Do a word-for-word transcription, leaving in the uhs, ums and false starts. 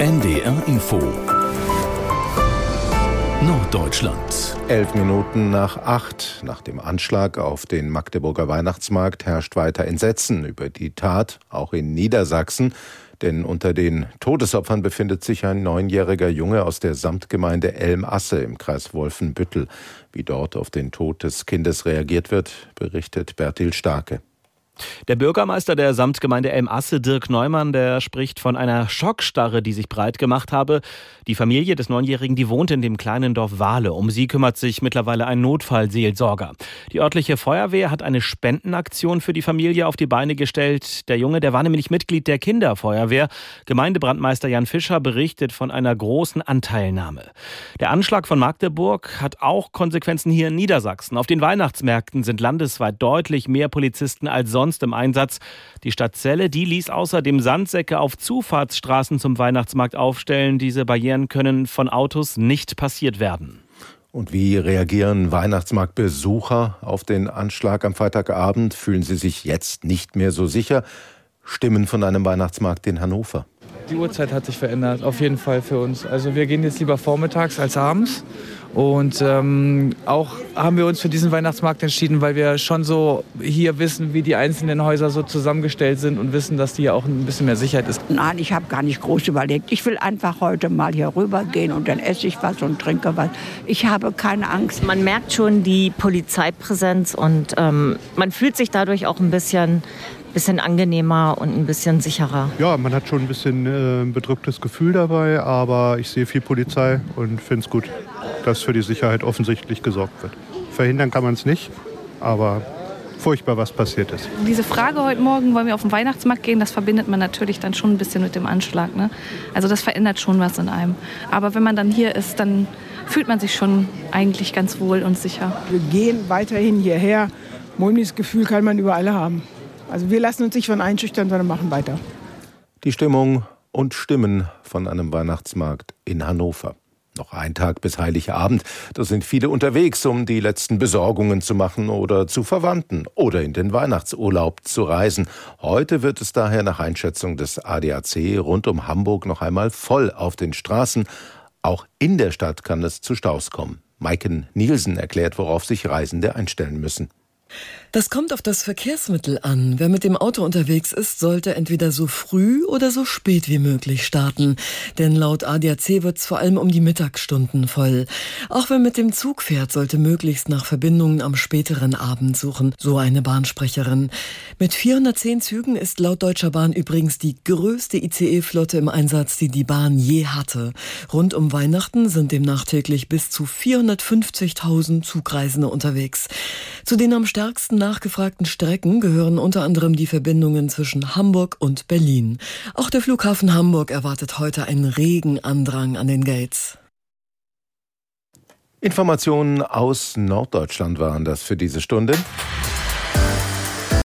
N D R Info Norddeutschland. Elf Minuten nach acht. Nach dem Anschlag auf den Magdeburger Weihnachtsmarkt herrscht weiter Entsetzen über die Tat, auch in Niedersachsen. Denn unter den Todesopfern befindet sich ein neunjähriger Junge aus der Samtgemeinde Elm-Asse im Kreis Wolfenbüttel. Wie dort auf den Tod des Kindes reagiert wird, berichtet Bertil Starke. Der Bürgermeister der Samtgemeinde Elm-Asse, Dirk Neumann, der spricht von einer Schockstarre, die sich breit gemacht habe. Die Familie des Neunjährigen, die wohnt in dem kleinen Dorf Wahle. Um sie kümmert sich mittlerweile ein Notfallseelsorger. Die örtliche Feuerwehr hat eine Spendenaktion für die Familie auf die Beine gestellt. Der Junge, der war nämlich Mitglied der Kinderfeuerwehr. Gemeindebrandmeister Jan Fischer berichtet von einer großen Anteilnahme. Der Anschlag von Magdeburg hat auch Konsequenzen hier in Niedersachsen. Auf den Weihnachtsmärkten sind landesweit deutlich mehr Polizisten als sonst im Einsatz. Die Stadt Celle, die ließ außerdem Sandsäcke auf Zufahrtsstraßen zum Weihnachtsmarkt aufstellen. Diese Barrieren können von Autos nicht passiert werden. Und wie reagieren Weihnachtsmarktbesucher auf den Anschlag am Freitagabend? Fühlen sie sich jetzt nicht mehr so sicher? Stimmen von einem Weihnachtsmarkt in Hannover. Die Uhrzeit hat sich verändert, auf jeden Fall für uns. Also wir gehen jetzt lieber vormittags als abends. Und ähm, auch haben wir uns für diesen Weihnachtsmarkt entschieden, weil wir schon so hier wissen, wie die einzelnen Häuser so zusammengestellt sind und wissen, dass hier auch ein bisschen mehr Sicherheit ist. Nein, ich habe gar nicht groß überlegt. Ich will einfach heute mal hier rüber gehen und dann esse ich was und trinke was. Ich habe keine Angst. Man merkt schon die Polizeipräsenz und ähm, man fühlt sich dadurch auch ein bisschen... bisschen angenehmer und ein bisschen sicherer. Ja, man hat schon ein bisschen äh, ein bedrücktes Gefühl dabei, aber ich sehe viel Polizei und finde es gut, dass für die Sicherheit offensichtlich gesorgt wird. Verhindern kann man es nicht, aber furchtbar, was passiert ist. Diese Frage heute Morgen, wollen wir auf den Weihnachtsmarkt gehen, das verbindet man natürlich dann schon ein bisschen mit dem Anschlag. Ne? Also das verändert schon was in einem. Aber wenn man dann hier ist, dann fühlt man sich schon eigentlich ganz wohl und sicher. Wir gehen weiterhin hierher. Mulmiges Gefühl kann man überall haben. Also wir lassen uns nicht von einschüchtern, sondern machen weiter. Die Stimmung und Stimmen von einem Weihnachtsmarkt in Hannover. Noch ein Tag bis Heiligabend. Da sind viele unterwegs, um die letzten Besorgungen zu machen oder zu Verwandten oder in den Weihnachtsurlaub zu reisen. Heute wird es daher nach Einschätzung des A D A C rund um Hamburg noch einmal voll auf den Straßen. Auch in der Stadt kann es zu Staus kommen. Maiken Nielsen erklärt, worauf sich Reisende einstellen müssen. Das kommt auf das Verkehrsmittel an. Wer mit dem Auto unterwegs ist, sollte entweder so früh oder so spät wie möglich starten. Denn laut A D A C wird es vor allem um die Mittagsstunden voll. Auch wer mit dem Zug fährt, sollte möglichst nach Verbindungen am späteren Abend suchen, so eine Bahnsprecherin. Mit vierhundertzehn Zügen ist laut Deutscher Bahn übrigens die größte I C E-Flotte im Einsatz, die die Bahn je hatte. Rund um Weihnachten sind demnach täglich bis zu vierhundertfünfzigtausend Zugreisende unterwegs. Zu den am stärksten nachgefragten Strecken gehören unter anderem die Verbindungen zwischen Hamburg und Berlin. Auch der Flughafen Hamburg erwartet heute einen regen Andrang an den Gates. Informationen aus Norddeutschland waren das für diese Stunde.